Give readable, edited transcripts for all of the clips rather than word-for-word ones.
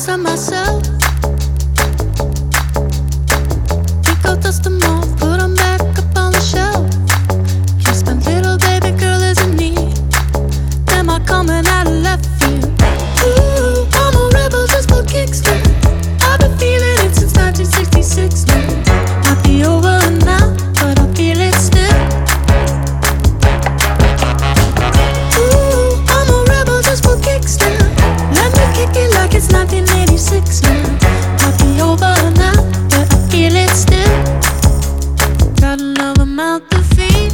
of myself. Think I'll dust them off, put them back up on the shelf. Just a little baby girl is in need. Am I coming out of left field? Ooh, I'm a rebel just for kicks now. I've been feeling it since 1966 now. Might be over now, but I feel it still. Ooh, I'm a rebel just for kicks now. Let me kick it like it's 1986 now. Might be over now, but I feel it still. Got another mouth to feed.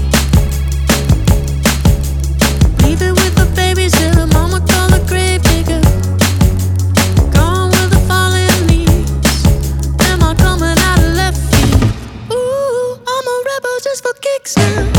Leave it with the babies till the mama call the grave digger. Gone with the falling leaves. Am I coming out of left field? Ooh, I'm a rebel just for kicks now.